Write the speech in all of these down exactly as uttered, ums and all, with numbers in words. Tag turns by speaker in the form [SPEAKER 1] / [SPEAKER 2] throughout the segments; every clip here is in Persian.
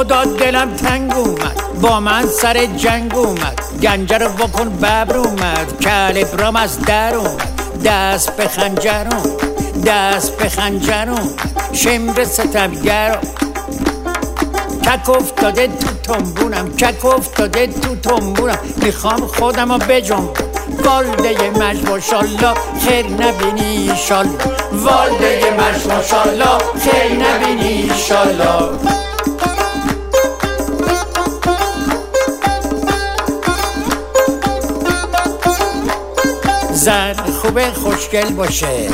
[SPEAKER 1] خدا دلم تنگ اومد، با من سر جنگ اومد، گنجه رو بکن ببر اومد، کلبرام از در اومد، دست به خنجر اومد، دست به خنجر اومد، شمر ستمگر کک افتاده تو تنبونم، کک افتاده تو تنبونم، میخوام خودم رو بجنبونم. والده مش ماشالله خیر نبینی ایشالله، والده مش ماشالله خیر نبینی ایشالله. زن خوبه خوشگل باشه،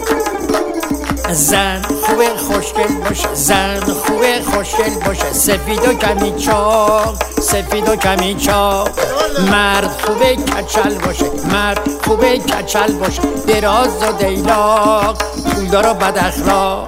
[SPEAKER 1] زن خوبه خوشگل باشه، زن خوبه خوشگل باشه، سفید و کمی چاق، سفید و کمی چاق. مرد خوبه کچل باشه، مرد خوبه کچل باشه، دراز و دیلاق، پولدار و بد اخلاق.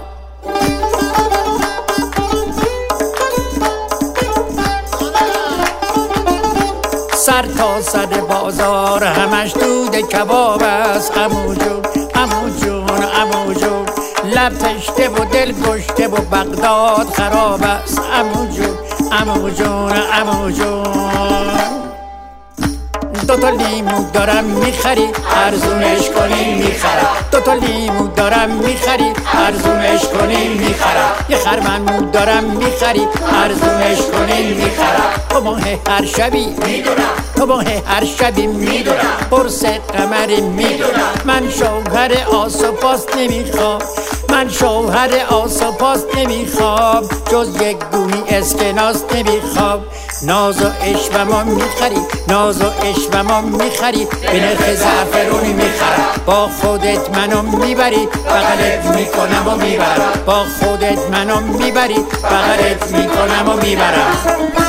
[SPEAKER 1] سر تا سر بازار همش دود کباب است، عمو جون عمو جون عمو جون، لب تشته و دل گشته و بغداد خراب است، عمو جون عمو جون عمو جون. دوتا لیمو دارم میخری ارزونش کنی میخرم، دوتا لیمو دارم میخری ارزونش کنی میخرم، یه خرمن دارم میخری ارزونش کنی میخرم. تو ماه هر شبی میدونم، تو ماه هر شبی میدونم، قرص قمری میدونم. من شوهر آس و پاس نمیخوام، من شوهر آس و پاس نمیخوام، جز یک گوی اسکناس نمیخوام. ناز و عشوه‌مو میخری، ناز و عشوه‌مو میخری، به نرخ زعفرونی میخرم. با خودت منو میبری بغلت میکنم و میبرم، با خودت منو میبری بغلت میکنم و میبرم.